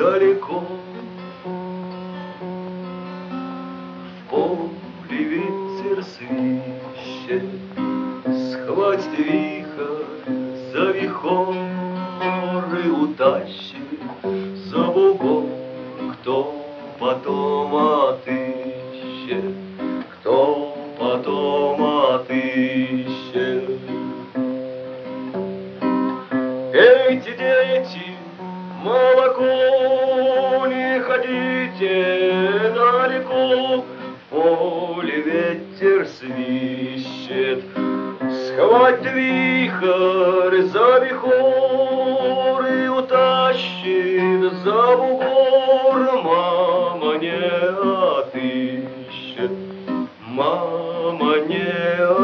далеко. В поле ветер свищет, схватит вихрь за вихор и утащит за бугор. Кто потом отыщет, кто потом отыщет. Пейте, дети, молоко, не ходите далеко. В поле ветер свищет, схватит вихрь за вихор и утащит за бугор. Мама не отыщет, мама не